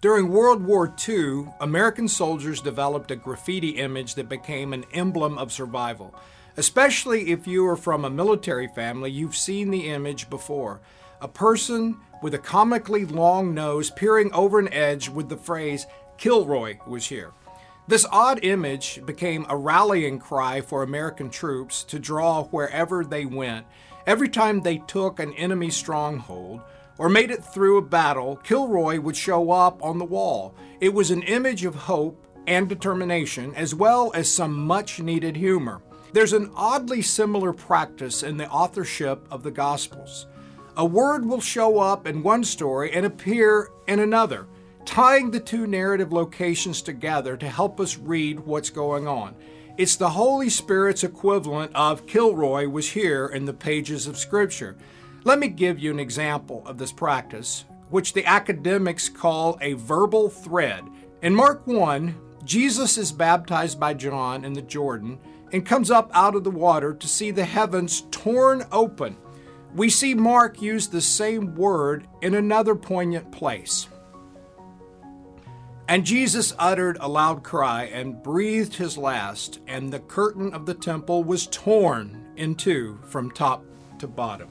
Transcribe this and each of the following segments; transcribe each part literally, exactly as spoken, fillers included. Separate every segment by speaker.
Speaker 1: During World War Two, American soldiers developed a graffiti image that became an emblem of survival. Especially if you are from a military family, you've seen the image before. A person with a comically long nose peering over an edge with the phrase, "Kilroy was here." This odd image became a rallying cry for American troops to draw wherever they went. Every time they took an enemy stronghold or made it through a battle, Kilroy would show up on the wall. It was an image of hope and determination, as well as some much-needed humor. There's an oddly similar practice in the authorship of the Gospels. A word will show up in one story and appear in another, tying the two narrative locations together to help us read what's going on. It's the Holy Spirit's equivalent of Kilroy was here in the pages of Scripture. Let me give you an example of this practice, which the academics call a verbal thread. In Mark one, Jesus is baptized by John in the Jordan and comes up out of the water to see the heavens torn open. We see Mark use the same word in another poignant place. And Jesus uttered a loud cry and breathed his last, and the curtain of the temple was torn in two from top to bottom.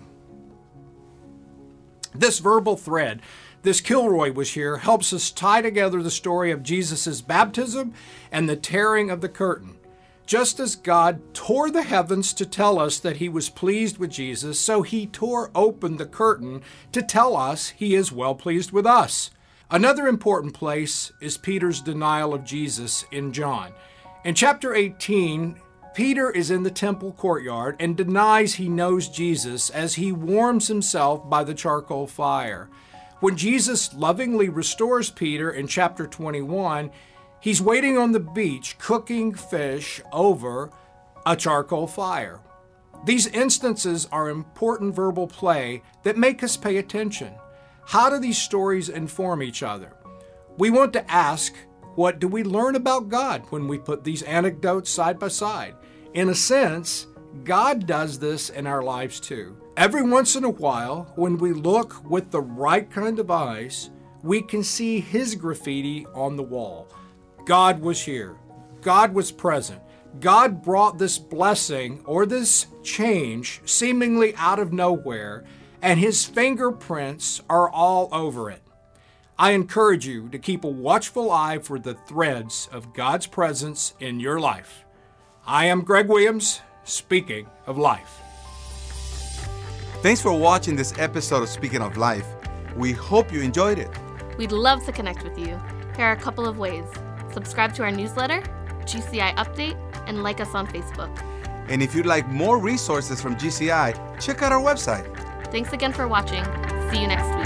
Speaker 1: This verbal thread, this Kilroy was here, helps us tie together the story of Jesus' baptism and the tearing of the curtain. Just as God tore the heavens to tell us that he was pleased with Jesus, so he tore open the curtain to tell us he is well pleased with us. Another important place is Peter's denial of Jesus in John. In chapter eighteen, Peter is in the temple courtyard and denies he knows Jesus as he warms himself by the charcoal fire. When Jesus lovingly restores Peter in chapter twenty-one, he's waiting on the beach cooking fish over a charcoal fire. These instances are important verbal play that make us pay attention. How do these stories inform each other? We want to ask, what do we learn about God when we put these anecdotes side by side? In a sense, God does this in our lives too. Every once in a while, when we look with the right kind of eyes, we can see his graffiti on the wall. God was here. God was present. God brought this blessing or this change seemingly out of nowhere, and his fingerprints are all over it. I encourage you to keep a watchful eye for the threads of God's presence in your life. I am Greg Williams, speaking of life.
Speaker 2: Thanks for watching this episode of Speaking of Life. We hope you enjoyed it.
Speaker 3: We'd love to connect with you. Here are a couple of ways. Subscribe to our newsletter, G C I Update, and like us on Facebook.
Speaker 2: And if you'd like more resources from G C I, check out our website.
Speaker 3: Thanks again for watching. See you next week.